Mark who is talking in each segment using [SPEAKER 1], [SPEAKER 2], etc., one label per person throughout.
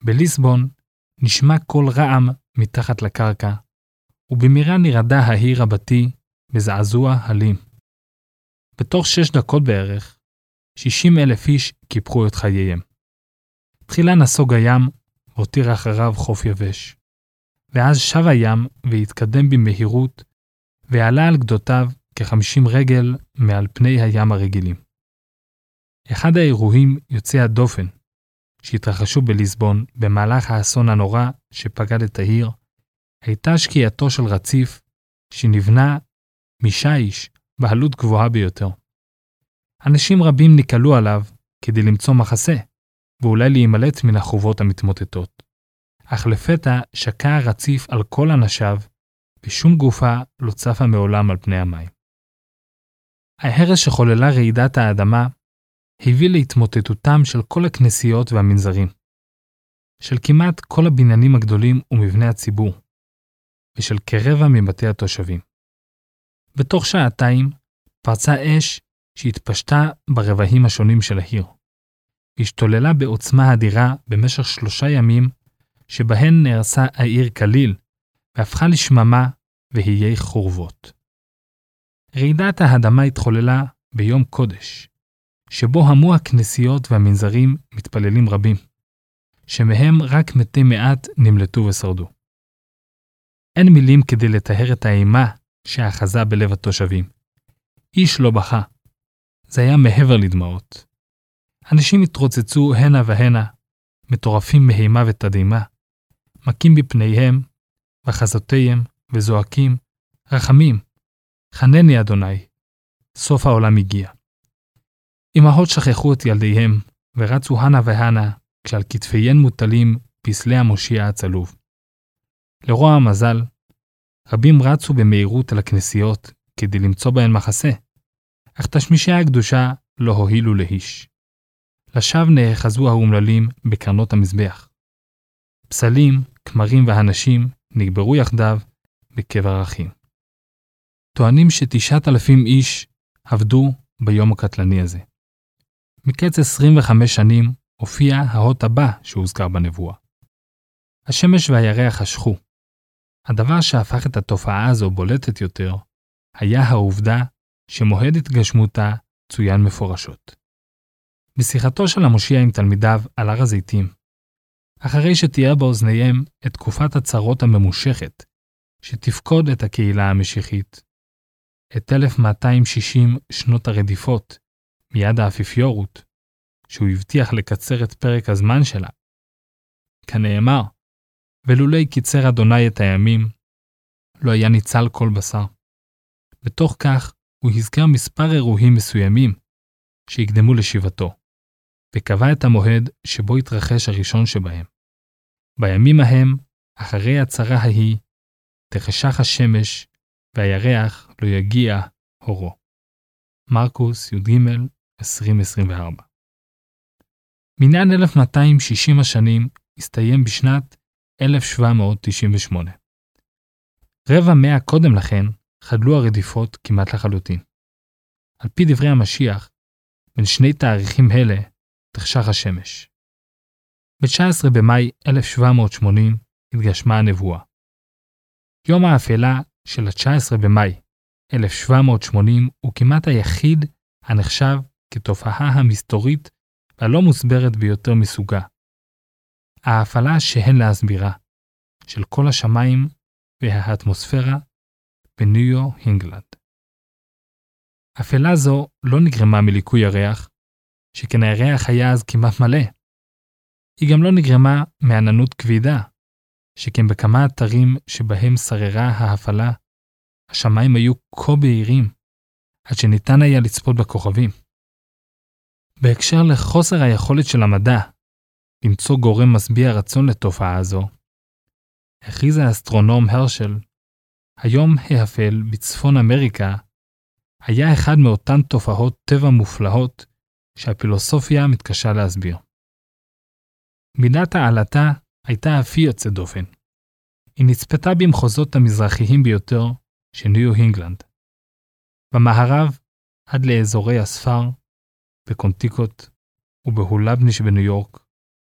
[SPEAKER 1] בליסבון נשמע קול רעם מתחת לקרקע, ובמהרה נרעדה העיר רבתי בזעזוע הלים. בתוך 6 דקות בערך, 60,000 איש קיפחו את חייהם. תחילה נסוג הים והותיר אחריו חוף יבש. ואז שב הים והתקדם במהירות, ועלה על גדותיו כ-50 רגל מעל פני הים הרגילים. אחד האירועים יוצאי הדופן שהתרחשו בליסבון במהלך האסון הנורא שפקד את העיר, הייתה שקיעתו של רציף שנבנה משיש בעלות גבוהה ביותר. אנשים רבים ניקלו עליו כדי למצוא מחסה, ואולי להימלט מן החובות המתמוטטות. אך לפתע שקע הרציף על כל אנשיו, ושום גופה לא צפה מעולם על פני המים. ההרס שחוללה רעידת האדמה הביא להתמוטטותם של כל הכנסיות והמנזרים, של כמעט כל הבניינים הגדולים ומבני הציבור, ושל כרבע מבתי התושבים. בתוך שעתיים פרצה אש שהתפשטה ברבעים השונים של העיר, והשתוללה בעוצמה אדירה במשך 3 ימים, שבהן נהרסה העיר כליל, והפכה לשממה והיי חורבות. רעידת האדמה התחוללה ביום קודש, שבו המו הכנסיות והמנזרים מתפללים רבים, שמהם רק מתי מעט נמלטו ושרדו. אין מילים כדי לתאר את האימה שאחזה בלב התושבים. איש לא בכה. זה היה מעבר לדמעות. אנשים התרוצצו הנה והנה, מטורפים מהימה ותדהמה, מכים בפניהם וחזותיהם וזועקים, רחמים, חנני אדוני, סוף העולם הגיע. אמהות שכחו את ילדיהם ורצו הנה והנה, כשעל כתפיהן מוטלים פסלי המושיע הצלוב. לרוע המזל, רבים רצו במהירות על הכנסיות כדי למצוא בהן מחסה, אך תשמישי הקדושה לא הועילו לאיש. לשווא נאחזו האומללים בקרנות המזבח. פסלים, כמרים והנשים נגברו יחדיו בקבר אחים. טוענים ש9,000 איש עבדו ביום הקטלני הזה. מקץ 25 שנים הופיע האות הבא שהוזכר בנבואה. השמש והירח חשכו. הדבר שהפך את התופעה הזו בולטת יותר, היה העובדה שמועד התגשמותה צוין מפורשות. בשיחתו של המושיע עם תלמידיו על הר הזיתים, אחרי שתיאר באוזניהם את תקופת הצרות הממושכת, שתפקוד את הקהילה המשיחית, את 1260 שנות הרדיפות מיד האפיפיורות, שהוא הבטיח לקצר את פרק הזמן שלה. כנאמר, ולולי קיצר אדוני את הימים, לא היה ניצל כל בשר. בתוך כך הוא הזכר מספר אירועים מסוימים שהקדמו לשיבתו, וקבע את המועד שבו התרחש הראשון שבהם. בימים ההם, אחרי הצרה ההיא, תחשך השמש, והירח לא יגיע אורו. מרקוס י"ג 20-24. מניין 1260 השנים הסתיים בשנת 1798. רבע מאה קודם לכן חדלו הרדיפות כמעט לחלוטין. על פי דברי המשיח, בין שני תאריכים אלה תחשך השמש. ב-19 במאי 1780 התגשמה הנבואה. יום האפלה של ה-19 במאי 1780 הוא כמעט היחיד הנחשב כתופעה המסתורית והלא מוסברת ביותר מסוגה. האפלה שהן להסבירה, של כל השמיים והאטמוספירה בניו אינגלנד. אפלה זו לא נגרמה מליקוי ירח, שכן הירח היה אז כמעט מלא. היא גם לא נגרמה מעננות כבידה, שכן בכמה אתרים שבהם שררה האפלה, השמיים היו כה בהירים, עד שניתן היה לצפות בכוכבים. בהקשר לחוסר היכולת של המדע למצוא גורם משביע רצון לתופעה הזו, הכריז האסטרונום הרשל, היום האפל בצפון אמריקה היה אחד מאותן תופעות טבע מופלאות שהפילוסופיה מתקשה להסביר. מידת העלתה הייתה אף היא יוצאת דופן. היא נצפתה במחוזות המזרחיים ביותר של ניו אינגלנד. במערב עד לאזורי הספר, בקונטיקוט ובהולבני שבניו יורק.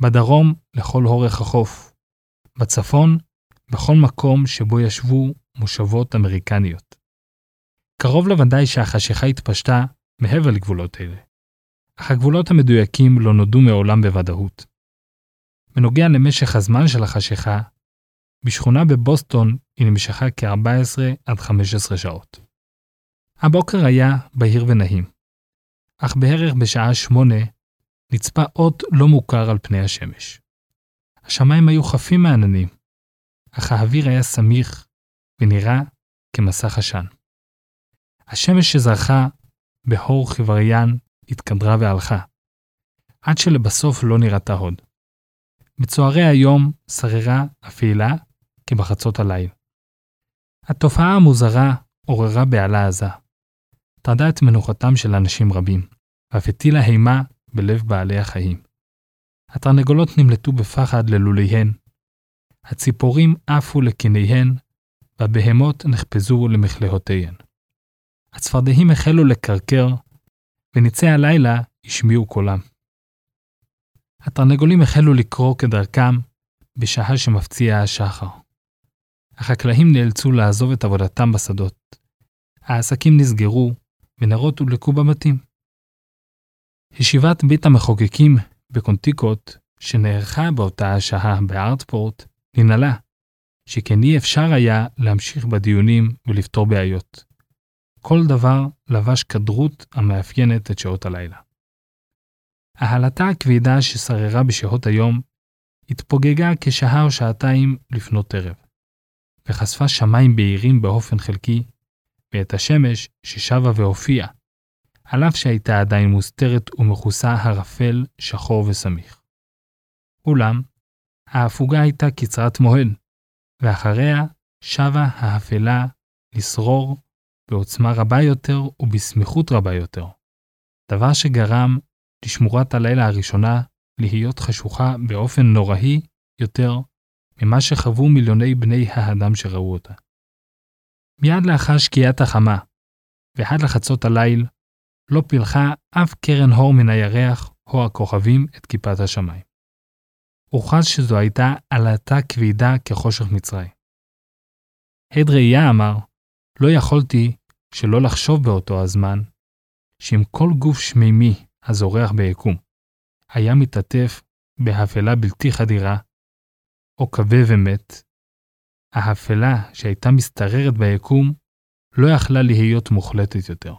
[SPEAKER 1] בדרום לכל אורך החוף, בצפון בכל מקום שבו ישבו מושבות אמריקניות. קרוב לוודאי שהחשיכה התפשטה מעבר לגבולות אלה, אך הגבולות המדויקים לא נודעו מעולם בוודאות. בנוגע למשך הזמן של החשיכה, בשכונה בבוסטון היא נמשכה כ-14 עד 15 שעות. הבוקר היה בהיר ונעים, אך בערך בשעה 8 נצפה אות לא מוכר על פני השמש. השמיים היו חפים מעננים, אך האוויר היה סמיך ונראה כמסך עשן. השמש שזרחה בהור חבריין התקדרה והלכה, עד שלבסוף לא נראתה עוד. בצהרי היום שררה אפלה כבחצות הליל. התופעה המוזרה עוררה בעלה עזה, טרדה את מנוחתם של אנשים רבים, ואף הטילה אימה בלב בעלי החיים. התרנגולות נמלטו בפחד ללוליהן, הציפורים עפו לקיניהן, והבהמות נחפזו למחלהותיהן. הצפרדעים החלו לקרקר, וניצי הלילה השמיעו קולם. התרנגולים החלו לקרוא כדרכם בשעה שמפציע השחר. החקלאים נאלצו לעזוב את עבודתם בשדות. העסקים נסגרו ונרות הודלקו בבתים. ישיבת בית המחוקקים בקונטיקוט, שנערכה באותה השעה בארטפורט, ננעלה, שכן אי אפשר היה להמשיך בדיונים ולפתור בעיות. כל דבר לבש כדרות המאפיינת את שעות הלילה. ההלטה הכבדה ששררה בשעות היום התפוגגה כשעה או שעתיים לפנות ערב, וחשפה שמיים בהירים באופן חלקי, ואת השמש ששבה והופיעה, על אף שהייתה עדיין מוסתרת ומכוסה הרפל, שחור וסמיך. אולם, ההפוגה הייתה קצרת מועד, ואחריה שבה האפלה לשרור בעוצמה רבה יותר ובסמיכות רבה יותר, דבר שגרם לשמורת הלילה הראשונה להיות חשוכה באופן נוראי יותר ממה שחוו מיליוני בני האדם שראו אותה. מיד לאחר שקיעת החמה, ועד לחצות הליל, לא פילחה אף קרן אור מן הירח או הכוכבים את כיפת השמיים. הוכרז שזו הייתה עלטה כבדה כחושך מצרי. הד ראייה אמר, לא יכולתי שלא לחשוב באותו הזמן, שאם כל גוף שמימי הזורח ביקום היה מתעטף בהפלה בלתי חדירה, או כבה ומת, ההפלה שהייתה מסתררת ביקום לא יכלה להיות מוחלטת יותר.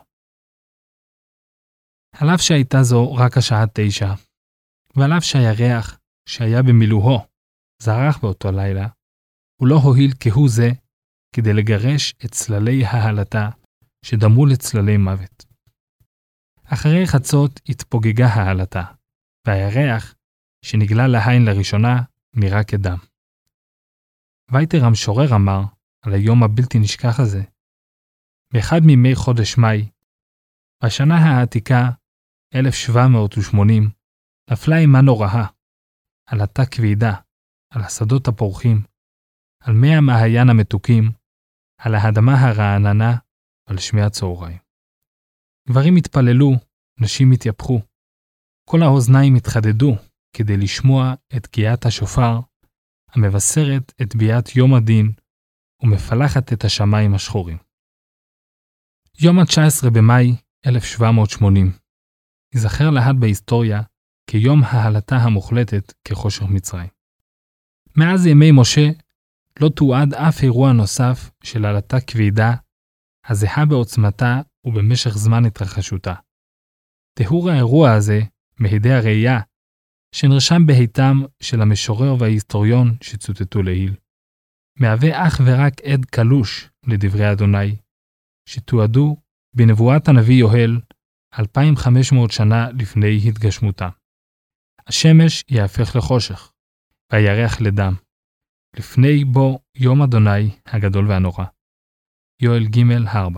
[SPEAKER 1] על אף שהייתה זו רק השעה 9, ועל אף שהירח שהיה במילואו זרח באותו לילה, הוא לא הועיל כהוא זה כדי לגרש את צללי ההלטה שדמו לצללי מוות. אחרי חצות התפוגגה ההלטה, והירח שנגלה לעין לראשונה נראה כדם. וייטר המשורר אמר על היום הבלתי נשכח הזה, באחד מימי חודש מאי, בשנה העתיקה 1780, נפלה אימה נוראה, עלטה כבדה, על השדות הפורחים, על מי המעיין המתוקים, על האדמה הרעננה ועל שמי הצהריים. גברים התפללו, נשים התייפחו, כל האוזניים התחדדו כדי לשמוע את תקיעת השופר, המבשרת את ביאת יום הדין ומפלחת את השמיים השחורים. יום ה-19 במאי 1780 ייזכר להד בהיסטוריה כיום ההלטה המוחלטת כחושך מצרים. מאז ימי משה לא תועד אף אירוע נוסף של הלטה כבדה, הזהה בעוצמתה ובמשך זמן התרחשותה. תיאור האירוע הזה מהדי הראייה שנרשם בהיתם של המשורר וההיסטוריון שצוטטו לעיל, מהווה אך ורק עד קלוש לדברי אדוני, שתועדו בנבואת הנביא יוהל 2500 שנה לפני התגשמותה. השמש יהפך לחושך, והירח לדם, לפני בו יום אדוני הגדול והנורא. יואל ג' 4.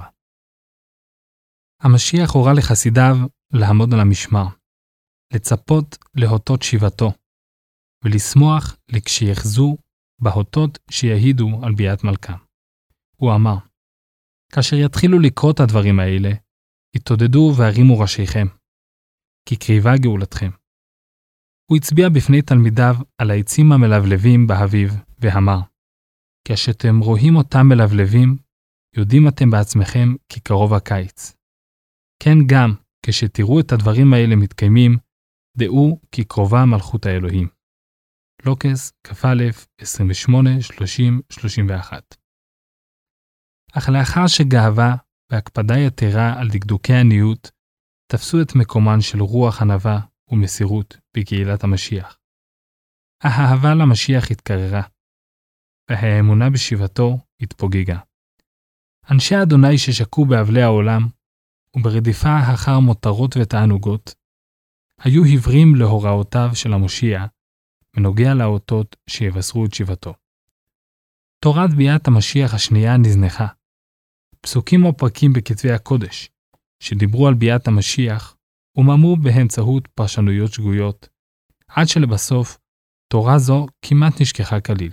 [SPEAKER 1] המשיח הורה לחסידיו לעמוד על המשמר, לצפות להותות שיבתו, ולשמוח לכשיחזו בהותות שיעידו על ביאת מלכם. הוא אמר, כאשר יתחילו לקרות הדברים האלה, התעודדו והרימו ראשיכם, כי קריבה גאולתכם. הוא הצביע בפני תלמידיו על העצים המלבלבים באביב, ואמר, כשאתם רואים אותם מלבלבים, יודעים אתם בעצמכם כי קרוב הקיץ. כן גם, כשתראו את הדברים האלה מתקיימים, דעו כי קרובה מלכות האלוהים. לוקס, כ"א, 28, 30, 31. אך לאחר שגאווה והקפדה יתרה על דקדוקי עניות, תפסו את מקומן של רוח ענווה ומסירות בקהילת המשיח. האהבה למשיח התקררה, והאמונה בשיבתו התפוגגה. אנשי אדוני ששקעו באבלי העולם, וברדיפה אחר מותרות ותענוגות, היו עיוורים להוראותיו של המושיע, ונוגע לאותות שיבשרו את שיבתו. תורת ביאת המשיח השנייה נזנחה. פסוקים או פרקים בכתבי הקודש, שדיברו על ביאת המשיח, ומאמו באמצעות פרשנויות שגויות, עד שלבסוף תורה זו כמעט נשכחה כליל.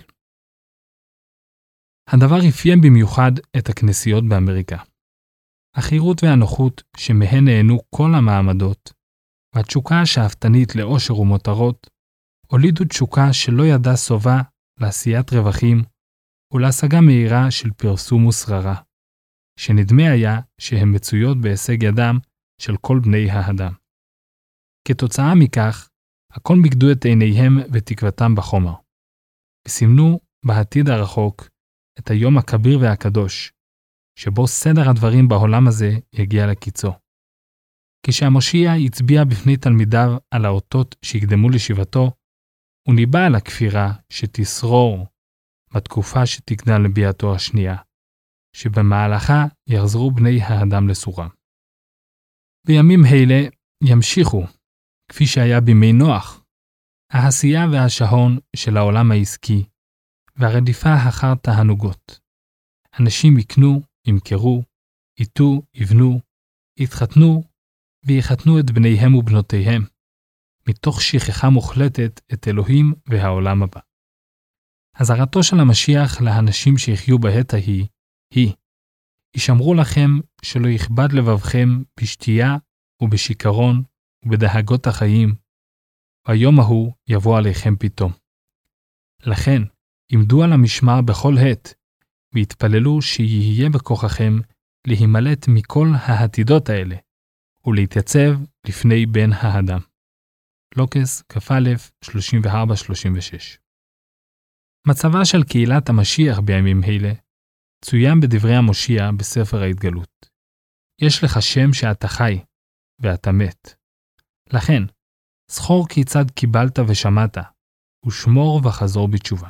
[SPEAKER 1] הדבר אפיין במיוחד את הכנסיות באמריקה. החירות והנוחות שמהן נהנו כל המעמדות, והתשוקה השאפתנית לאושר ומותרות, הולידו תשוקה שלא ידעה סובה לעשיית רווחים ולהשגה מהירה של פרסום ושררה, שנדמה היה שהן מצויות בהישג ידם של כל בני האדם. כתוצאה מכך, הכל מיקדו את עיניהם ותקוותם בחומר, וסימנו בעתיד הרחוק את היום הכביר והקדוש, שבו סדר הדברים בעולם הזה יגיע לקיצו. כשהמושיע הצביע בפני תלמידיו על האותות שיקדמו לשיבתו, הוא ניבא על הכפירה שתשרור בתקופה שתקדם לביאתו השנייה, שבמהלכה יחזרו בני האדם לסורם. בימים אלה ימשיכו, כפי שהיה בימי נוח, העשייה והשעון של העולם העסקי, והרדיפה אחר תענוגות. אנשים יקנו, ימכרו, ייטו, יבנו, יתחתנו, ויחתנו את בניהם ובנותיהם, מתוך שכחה מוחלטת את אלוהים והעולם הבא. הזהרתו של המשיח לאנשים שיחיו בעת ההיא, ישמרו לכם שלא יכבד לבבכם בשתייה ובשיקרון ובדאגות החיים, והיום ההוא יבוא עליכם פתאום. לכן, עמדו על המשמר בכל עת, והתפללו שיהיה בכוחכם להימלט מכל העתידות האלה, ולהתייצב לפני בן האדם. לוקס, כ"א, 34-36. מצבה של קהילת המשיח בימים אלה, צוין בדברי המושיע בספר ההתגלות. יש לך שם שאתה חי, ואתה מת. לכן, זכור כיצד קיבלת ושמעת, ושמור וחזור בתשובה.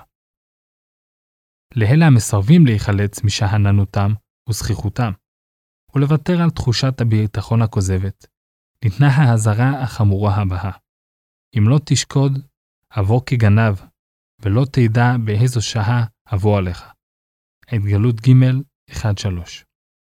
[SPEAKER 1] לאלה המסרבים להיחלץ משאננותם וזכיחותם, ולוותר על תחושת הביטחון הכוזבת, ניתנה ההזרה החמורה הבאה. אם לא תשקוד, אבוא כגנב, ולא תדע באיזו שעה אבוא עליך. ההתגלות ג' 1-3.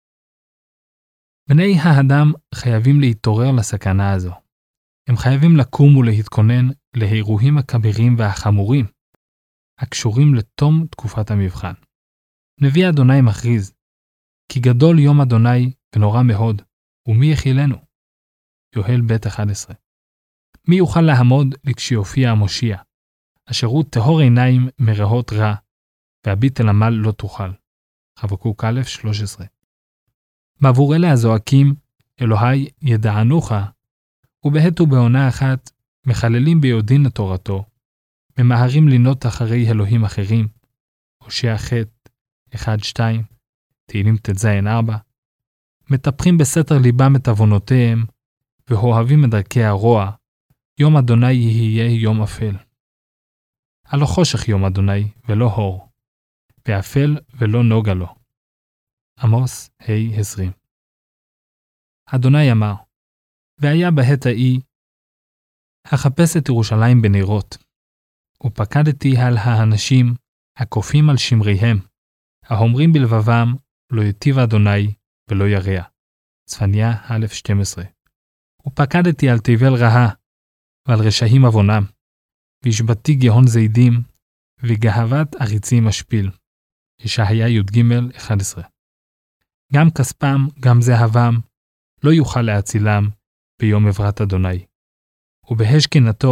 [SPEAKER 1] בני האדם חייבים להתעורר לסכנה הזו. הם חייבים לקום ולהתכונן לאירועים הכבירים והחמורים, הקשורים לתום תקופת המבחן. נביא אדוני מכריז, כי גדול יום אדוני ונורא מאוד, ומי יחילנו? יוהל ב' 11. מי יוכל לעמוד לכשיופיע המושיע, אשר הוא טהור עיניים מראות רע, והביט אל עמל לא תוכל. חבקוק א' 13. בעבור אלה הזועקים, אלוהי ידענוך, ובעת ובעונה אחת מחללים ביודעין את תורתו, ממהרים לינות אחרי אלוהים אחרים, הושע ח' 1-2, תהילים ט"ז 4, מטפחים בסתר ליבם את עוונותיהם, ואוהבים את דרכי הרוע, יום אדוני יהיה יום אפל. הלא חושך יום אדוני ולא אור, ואפל ולא נוגה לו. עמוס ה' 20. אדוני אמר, והיה בעת ההיא, החפש את ירושלים בנרות, ופקדתי על האנשים הקופים על שמריהם, האומרים בלבבם, לא יטיב אדוני ולא ירע. צפניה א' 12. ופקדתי על תבל רעה, ועל רשעים עוונם, והשבתי גהון זידים, וגאוות עריצים משפיל. ישעיה י"ג 11. גם כספם, גם זהבם, לא יוכל להצילם ביום עברת אדוני. ובהשכנתו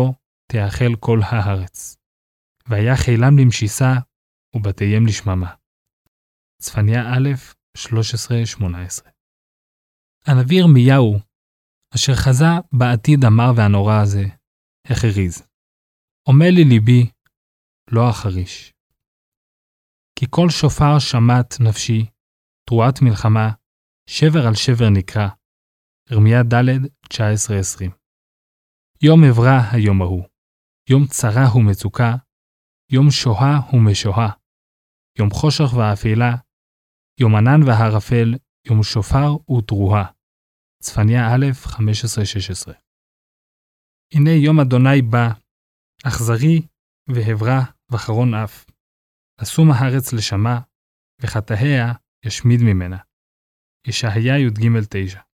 [SPEAKER 1] תאכל כל הארץ. והיה חילם למשיסה ובתיהם לשממה. צפניה א' 13-18. הנביא ירמיהו, אשר חזה בעתיד המר והנורא הזה, הכריז, אומר לי ליבי, לא אחריש. כי כל שופר שמעת נפשי, תרועת מלחמה, שבר על שבר נקרא. ירמיה ד' 19-20. יום עברה היום ההוא, יום צרה ומצוקה, יום שואה ומשואה, יום חושך ואפלה, יום ענן והרפל, יום שופר ותרועה. צפניה א' 15-16. הנה יום אדוני בא, אכזרי והברא וחרון אף. אשום הארץ לשמה, וחטאיה ישמיד ממנה. ישעיה י"ג 9.